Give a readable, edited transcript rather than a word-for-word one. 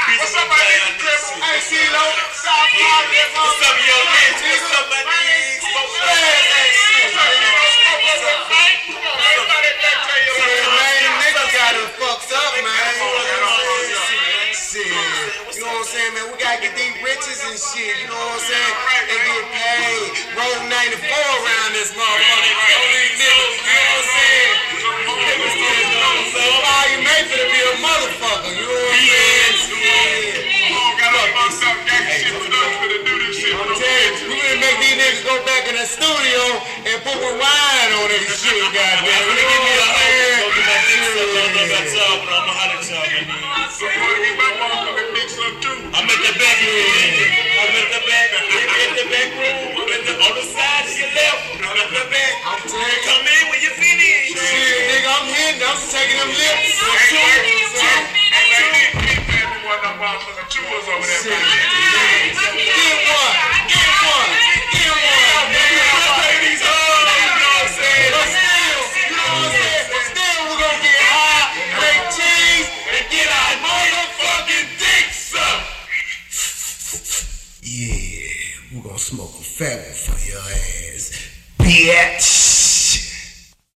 What's up, my nigga? Hey, CeeLo. Stop talking. What's up, yo, man? What's up, my nigga? Smoke that shit. Niggas got it fucked up, man. Shit. You know what I'm saying, man? We gotta get these riches and shit. You know what I'm saying? And get paid. Roll 94 around this motherfucker. You know what I'm saying? All you made for to be a motherfucker. You know what I'm saying? I'm telling you, we gonna make these niggas go back in the studio and put one wine on this shit, goddamn. You know what I'm saying? I'm at the back room. I'm at the back. I'm at the back room. I'm at the other side to your left. I'm at the back. I'm telling you, come in when you finish. Shit, nigga, I'm hitting. I'm taking them lips. Smoke a fat one for your ass, bitch.